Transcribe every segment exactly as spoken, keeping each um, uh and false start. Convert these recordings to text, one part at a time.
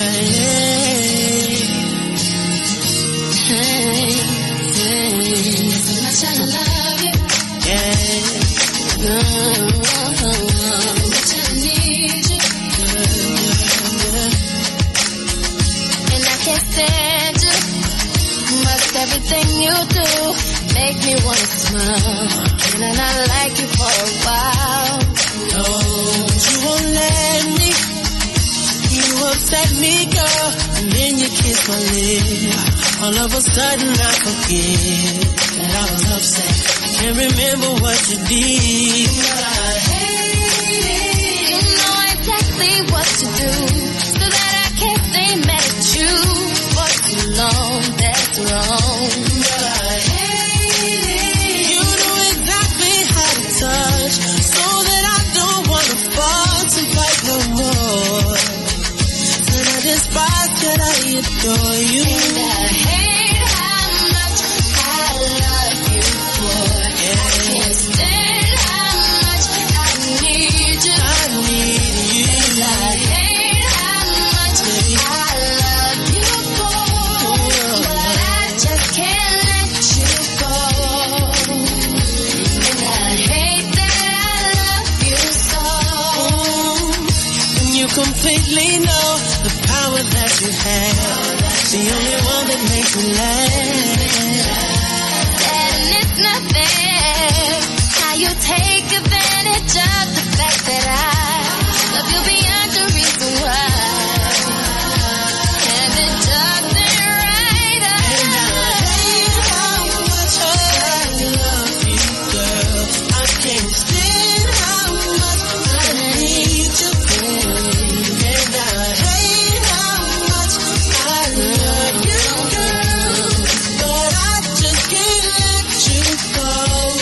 Everything you do make me wanna smile. Can I not like you for a while? No, you won't let me. You upset me, girl, and then you kiss my lips. All of a sudden I forget that I was upset. I can't remember what you did, but I hate it. You know exactly what to do, so that I can't stay mad at you for too long. That's wrong. But I hate it. You know exactly how to touch, so that I don't wanna fall to fight no more. That I despise, that I adore you. And I hate how much I love you, boy. Yeah. I can't stand how much I need you. I need you. And I hate how much I love you, boy. But I just can't let you go. And I hate that I love you so. And you completely know the power that you have. The only one that makes me laugh. And it's not fair how you take advantage of the fact that I love you beyond the reason why. And it doesn't right up. And I hate how much I love you, girl. I can't stand how much I need you, babe. And I hate how much I love you, girl. But I just can't let you go.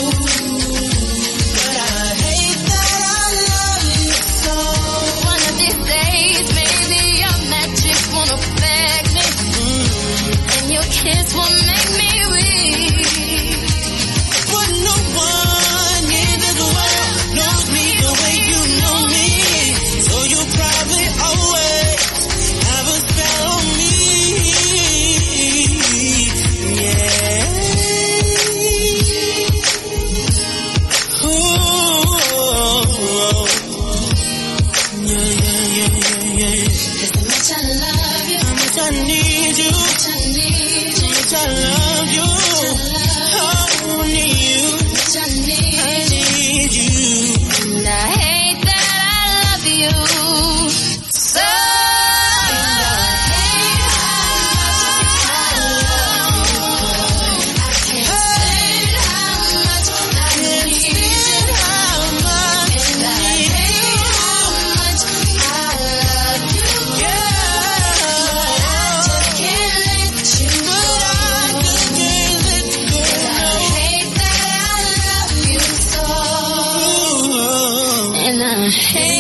But I hate that I love you so. One of these days, maybe your magic won't affect me, and your kiss will make me weak. But no one in this world knows me the way you know me. So you probably always have a spell on me. Yeah. Ooh. Yeah, yeah, yeah, yeah, yeah. Cause how much I love you, How much I need you. how much I need you, How much I love you. Oh, I need you. how much I I need you. need you. And I hate that I love you so. And I hate how much I love you, boy. I can't stand how much I need you. How much And I hate how much I love you, yeah. but I just can't let you go. And I hate that I love you so. And I hate